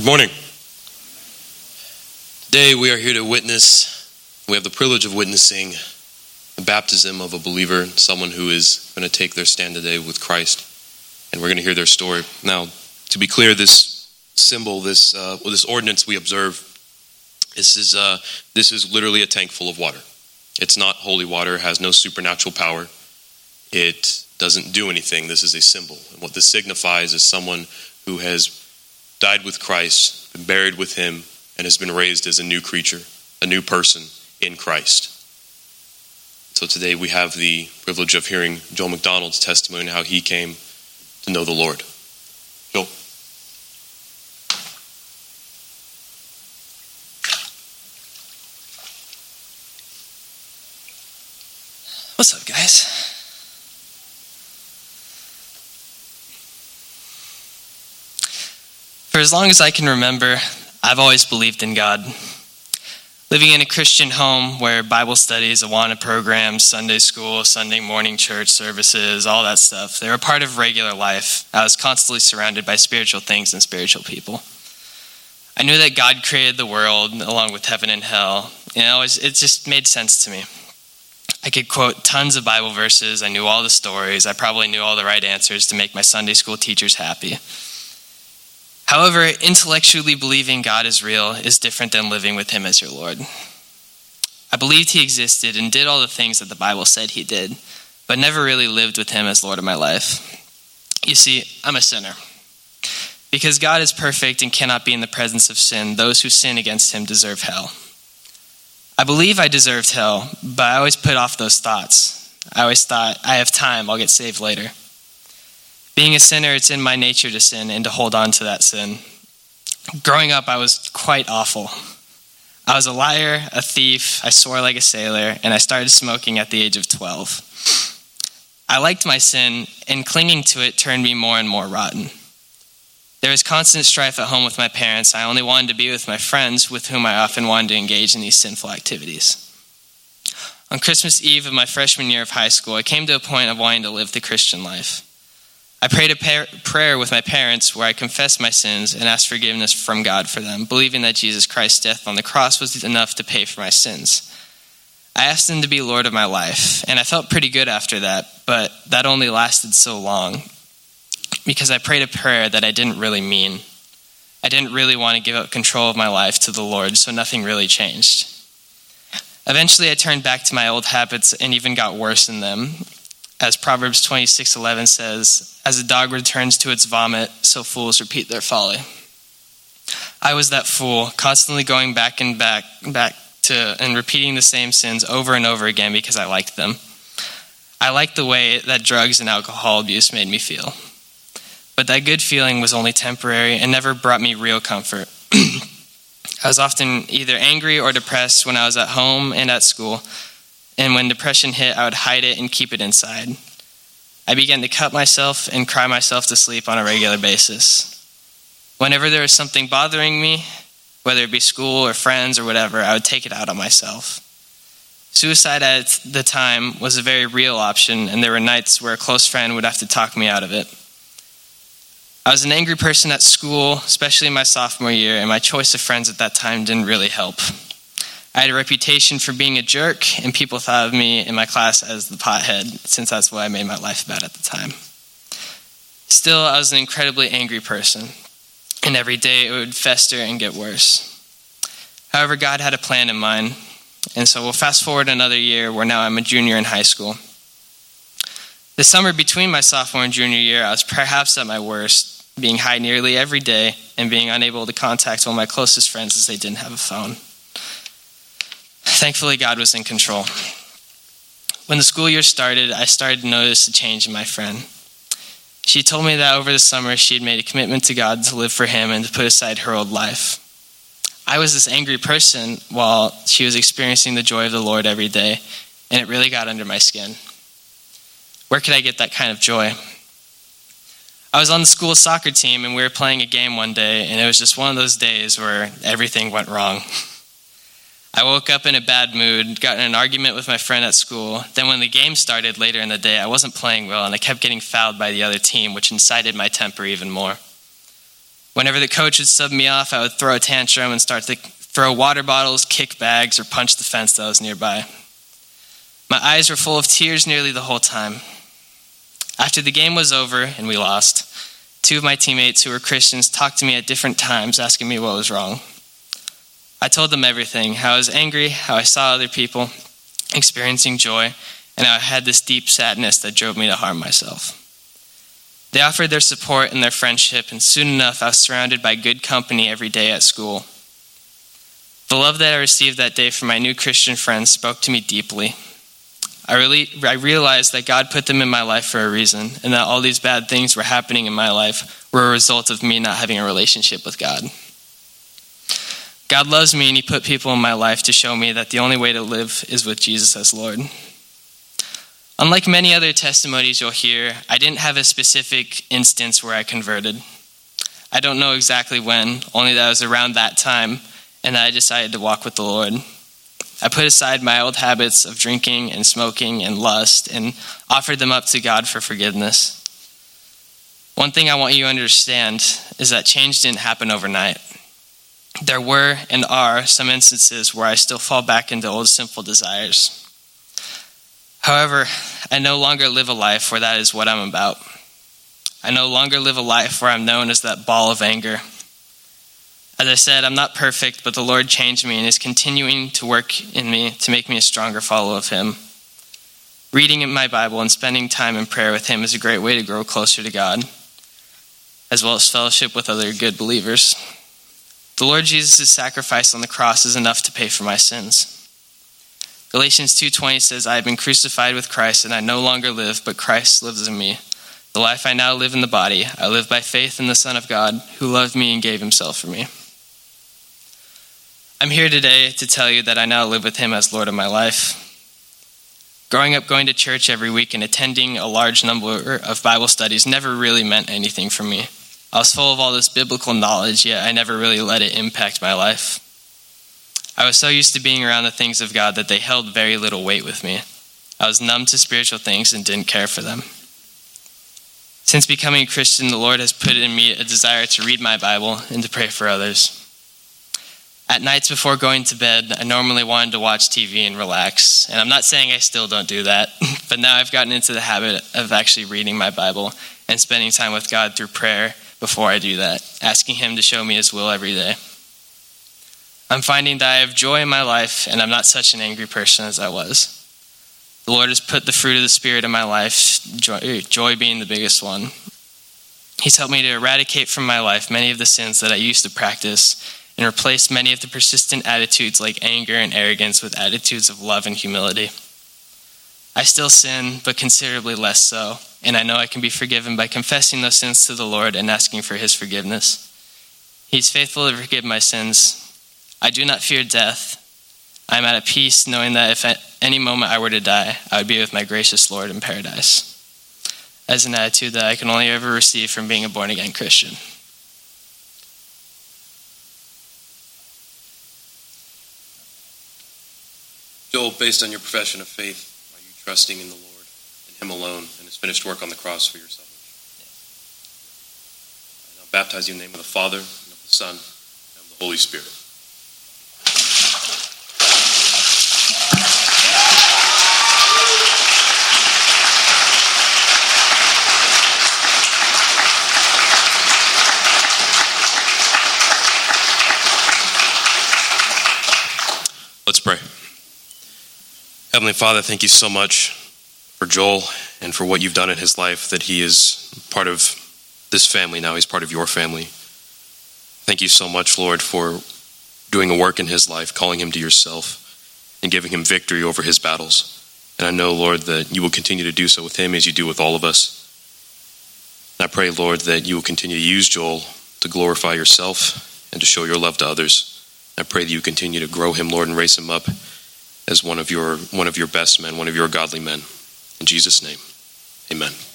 Good morning. Today we are here to witness, we have the privilege of witnessing the baptism of a believer, someone who is going to take their stand today with Christ, and we're going to hear their story. Now, to be clear, this symbol, this ordinance we observe, this is literally a tank full of water. It's not holy water, it has no supernatural power. It doesn't do anything. This is a symbol. And what this signifies is someone who has died with Christ, been buried with him, and has been raised as a new creature, a new person in Christ. So today we have the privilege of hearing Joel McDonald's testimony on how he came to know the Lord. Joel. What's up, guys? For as long as I can remember, I've always believed in God. Living in a Christian home where Bible studies, Awana programs, Sunday school, Sunday morning church services, all that stuff, they were part of regular life. I was constantly surrounded by spiritual things and spiritual people. I knew that God created the world along with heaven and hell. It just made sense to me. I could quote tons of Bible verses. I knew all the stories. I probably knew all the right answers to make my Sunday school teachers happy. However, intellectually believing God is real is different than living with him as your Lord. I believed he existed and did all the things that the Bible said he did, but never really lived with him as Lord of my life. You see, I'm a sinner. Because God is perfect and cannot be in the presence of sin, those who sin against him deserve hell. I believe I deserved hell, but I always put off those thoughts. I always thought, I have time, I'll get saved later. Being a sinner, it's in my nature to sin and to hold on to that sin. Growing up, I was quite awful. I was a liar, a thief, I swore like a sailor, and I started smoking at the age of 12. I liked my sin, and clinging to it turned me more and more rotten. There was constant strife at home with my parents. I only wanted to be with my friends, with whom I often wanted to engage in these sinful activities. On Christmas Eve of my freshman year of high school, I came to a point of wanting to live the Christian life. I prayed a prayer with my parents where I confessed my sins and asked forgiveness from God for them, believing that Jesus Christ's death on the cross was enough to pay for my sins. I asked him to be Lord of my life, and I felt pretty good after that, but that only lasted so long because I prayed a prayer that I didn't really mean. I didn't really want to give up control of my life to the Lord, so nothing really changed. Eventually, I turned back to my old habits and even got worse in them. As Proverbs 26:11 says, as a dog returns to its vomit, so fools repeat their folly. I was that fool, constantly going back and repeating the same sins over and over again because I liked them. I liked the way that drugs and alcohol abuse made me feel. But that good feeling was only temporary and never brought me real comfort. I was often either angry or depressed when I was at home and at school. And when depression hit, I would hide it and keep it inside. I began to cut myself and cry myself to sleep on a regular basis. Whenever there was something bothering me, whether it be school or friends or whatever, I would take it out on myself. Suicide at the time was a very real option, and there were nights where a close friend would have to talk me out of it. I was an angry person at school, especially in my sophomore year, and my choice of friends at that time didn't really help. I had a reputation for being a jerk, and people thought of me in my class as the pothead, since that's what I made my life about at the time. Still, I was an incredibly angry person, and every day it would fester and get worse. However, God had a plan in mind, and so we'll fast forward another year where now I'm a junior in high school. The summer between my sophomore and junior year, I was perhaps at my worst, being high nearly every day and being unable to contact one of my closest friends as they didn't have a phone. Thankfully, God was in control. When the school year started, I started to notice a change in my friend. She told me that over the summer, she had made a commitment to God to live for him and to put aside her old life. I was this angry person while she was experiencing the joy of the Lord every day, and it really got under my skin. Where could I get that kind of joy? I was on the school soccer team, and we were playing a game one day, and it was just one of those days where everything went wrong. I woke up in a bad mood, got in an argument with my friend at school. Then when the game started later in the day, I wasn't playing well, and I kept getting fouled by the other team, which incited my temper even more. Whenever the coach would sub me off, I would throw a tantrum and start to throw water bottles, kick bags, or punch the fence that was nearby. My eyes were full of tears nearly the whole time. After the game was over and we lost, 2 of my teammates who were Christians talked to me at different times, asking me what was wrong. I told them everything, how I was angry, how I saw other people experiencing joy, and how I had this deep sadness that drove me to harm myself. They offered their support and their friendship, and soon enough I was surrounded by good company every day at school. The love that I received that day from my new Christian friends spoke to me deeply. I realized that God put them in my life for a reason, and that all these bad things were happening in my life were a result of me not having a relationship with God. God loves me, and he put people in my life to show me that the only way to live is with Jesus as Lord. Unlike many other testimonies you'll hear, I didn't have a specific instance where I converted. I don't know exactly when, only that it was around that time, and that I decided to walk with the Lord. I put aside my old habits of drinking and smoking and lust and offered them up to God for forgiveness. One thing I want you to understand is that change didn't happen overnight. There were and are some instances where I still fall back into old sinful desires. However, I no longer live a life where that is what I'm about. I no longer live a life where I'm known as that ball of anger. As I said, I'm not perfect, but the Lord changed me and is continuing to work in me to make me a stronger follower of him. Reading in my Bible and spending time in prayer with him is a great way to grow closer to God, as well as fellowship with other good believers. The Lord Jesus' sacrifice on the cross is enough to pay for my sins. Galatians 2:20 says, I have been crucified with Christ, and I no longer live, but Christ lives in me. The life I now live in the body, I live by faith in the Son of God, who loved me and gave himself for me. I'm here today to tell you that I now live with him as Lord of my life. Growing up going to church every week and attending a large number of Bible studies never really meant anything for me. I was full of all this biblical knowledge, yet I never really let it impact my life. I was so used to being around the things of God that they held very little weight with me. I was numb to spiritual things and didn't care for them. Since becoming a Christian, the Lord has put in me a desire to read my Bible and to pray for others. At nights before going to bed, I normally wanted to watch TV and relax. And I'm not saying I still don't do that, but now I've gotten into the habit of actually reading my Bible and spending time with God through prayer before I do that, asking him to show me his will every day. I'm finding that I have joy in my life, and I'm not such an angry person as I was. The Lord has put the fruit of the Spirit in my life, joy being the biggest one. He's helped me to eradicate from my life many of the sins that I used to practice and replace many of the persistent attitudes like anger and arrogance with attitudes of love and humility. I still sin, but considerably less so, and I know I can be forgiven by confessing those sins to the Lord and asking for his forgiveness. He's faithful to forgive my sins. I do not fear death. I am at peace knowing that if at any moment I were to die, I would be with my gracious Lord in paradise. As an attitude that I can only ever receive from being a born-again Christian. Joel, based on your profession of faith, are you trusting in the Lord and him alone and his finished work on the cross for your salvation? Yes. I now baptize you in the name of the Father, and of the Son, and of the Holy Spirit. Let's pray. Heavenly Father, thank you so much for Joel and for what you've done in his life, that he is part of this family now. He's part of your family. Thank you so much, Lord, for doing a work in his life, calling him to yourself, and giving him victory over his battles. And I know, Lord, that you will continue to do so with him as you do with all of us. And I pray, Lord, that you will continue to use Joel to glorify yourself and to show your love to others. I pray that you continue to grow him, Lord, and raise him up as one of your best men, one of your godly men. In Jesus' name, amen.